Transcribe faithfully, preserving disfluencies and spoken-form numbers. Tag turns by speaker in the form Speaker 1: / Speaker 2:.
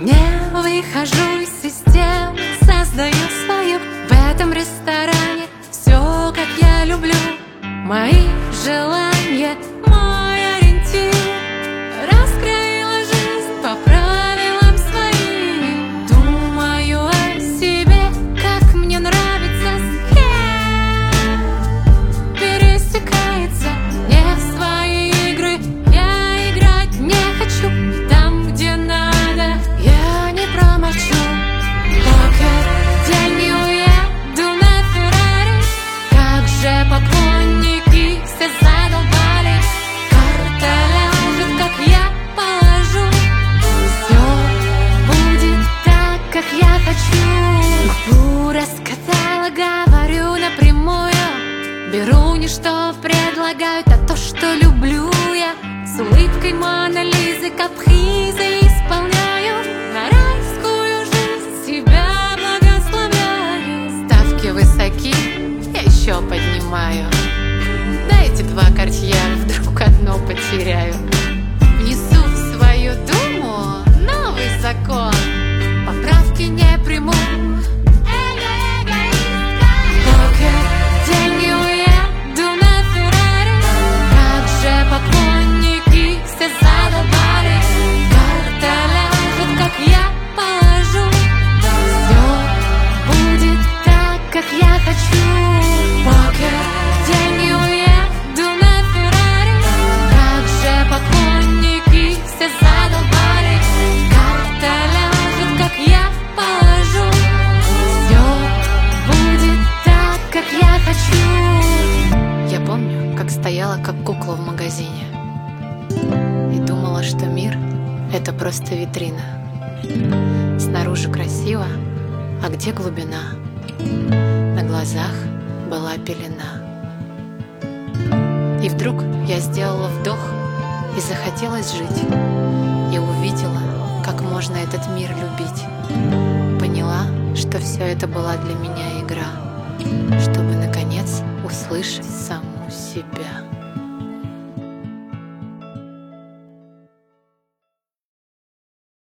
Speaker 1: Не выхожу из системы, создаю свою. В этом ресторане все, как я люблю. Мои желания, мой ориентир. Раскроила жизнь по правилам своим. Думаю о себе, как мне нравится, с кем пересекается. Не в свои игры я играть не хочу. Там, где надо, я не промолчу. Покер, деньги, уеду на Феррари. Как же поклонники все задолбали. Карта ляжет, как я положу. Все будет так, как я хочу. Губу раскатала, говорю напрямую. Беру не что предлагают, а то, что люблю я. С улыбкой Мона Лизы капризы исполняю. На райскую жизнь себя благословляю. Ставки высоки, я еще поднимаю. Дайте два кортье, вдруг одно потеряю. Внесу в свою думу новый закон. Поправки не приму. Покер, деньги, уеду на Феррари. Как же поклонники все задолбали. Карта ляжет, как я положу. Все будет так, как я хочу. Покер, деньги, уеду на Феррари. Как же поклонники все задолбали. Карта ляжет, как я положу. Все будет так, как я хочу. Я помню, как стояла как кукла в магазине и думала, что мир — это просто витрина. Снаружи красиво, а где глубина? На глазах была пелена. И вдруг я сделала вдох, и захотелось жить. И увидела, как можно этот мир любить. Поняла, что все это была для меня игра, чтобы наконец услышать саму себя.